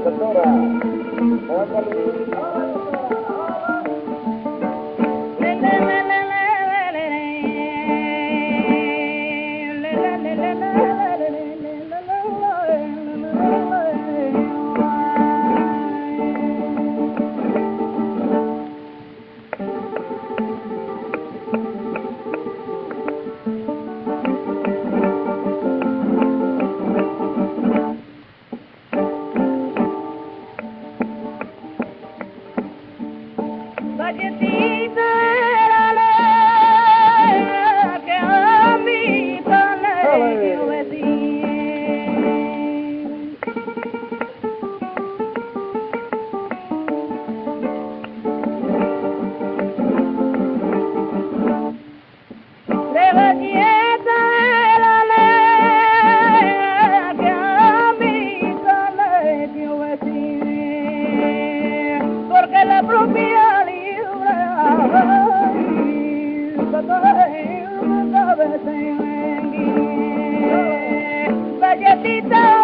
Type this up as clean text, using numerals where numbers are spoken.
doctora. Galletita era la que a mí tan le obedecía. De galleta era la que a mí tan le obedecía. Porque la propia galletita